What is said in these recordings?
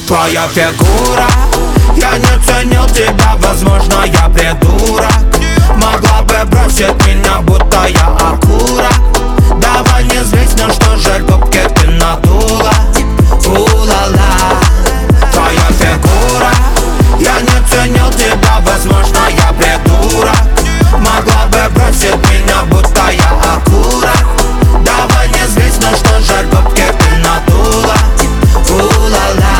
Твоя фигура, я не ценил тебя, возможно, я придурок. Могла бы бросить меня, будто я акура. Давай не злись, но что же губки ты надула. У-ла-ла. Твоя фигура, я не ценил тебя, возможно, я придурок. Могла бы бросить меня, будто я акура. Давай не злись, но что же губки ты надула. У-ла-ла.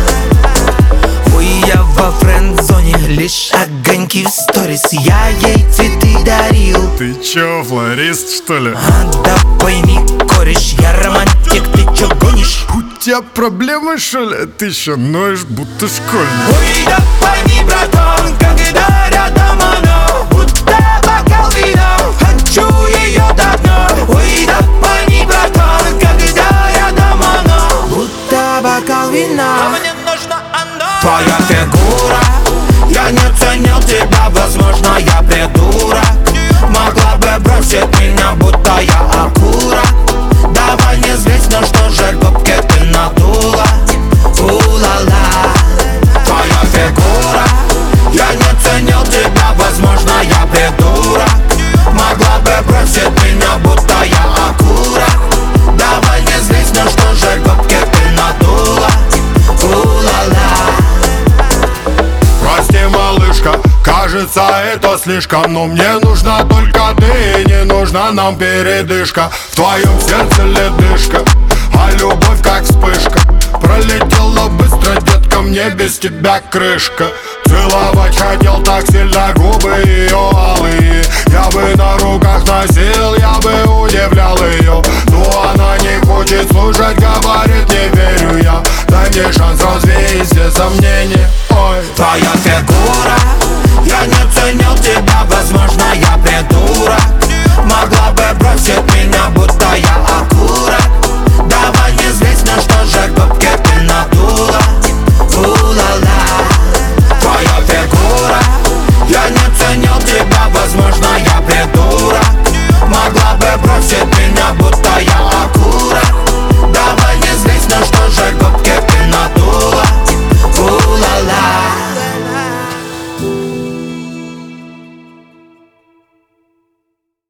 Ой, я во френд-зоне, лишь огоньки в сторис. Я ей цветы дарил. Ты чё, флорист, что ли? Да пойми, кореш, я романтик, ты чё гонишь? У тебя проблемы, что ли? Ты ещё ноешь, будто школьник. Ой, да пойми, братан, когда рядом она, будто бокал вина, хочу её до дна. Ой, да пойми, братан, когда рядом она, будто бокал вина. Мне нужна она. Твоя фигура, я не ценил тебя, возможно, я придурок. Могла бы бросить меня, будто я акура. Давай не злись, но что же губки ты надула. У-ла-ла. Твоя фигура, я не ценил тебя, возможно, я придурок. Могла бы бросить меня, будто я акура. Давай не злись, но что же губки ты надула. У-ла-ла. Прости, малышка, кажется, это слишком. Но мне нужна только ты, не нужна нам передышка. В твоем сердце ледышка, а любовь как вспышка. Пролетела быстро, детка, мне без тебя крышка. Целовать хотел так сильно губы ее алые. Я бы на руках носил, я бы удивлял ее. Но она не хочет слушать, говорит, не верю я. Дай мне шанс развеять все сомнения. Ой. Твоя фигура, я не ценил тебя, возможно, я придурок. Могла бы бросить меня, будто я акура.